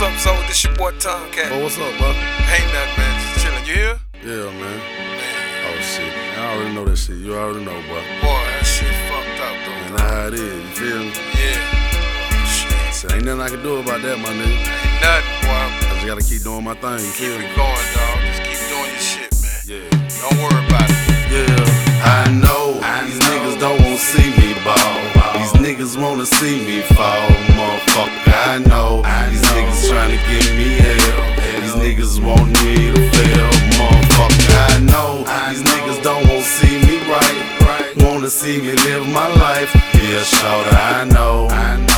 What's up, Zoe? This your boy Tomcat. Oh, what's up, bro? Ain't nothing, man. Just chillin'. You here? Yeah, man. Man, Oh, shit. I already know that shit. You already know, boy. boy, that shit fucked up, though. And that's how it is. You feel me? Yeah. Oh, shit. So ain't nothing I can do about that, my nigga. Ain't nothing, boy. I just gotta keep doing my thing. You Keep feel me? it going, dog. Just keep doing your shit, man. Yeah. Don't worry about it. Yeah. I know these niggas don't wanna see me ball. These niggas wanna see me fall, motherfucker. I know these niggas tryna give me hell. These niggas want me to fail, motherfucker. I know these niggas don't wanna see me right. Wanna see me live my life. Yeah, shorty, I know.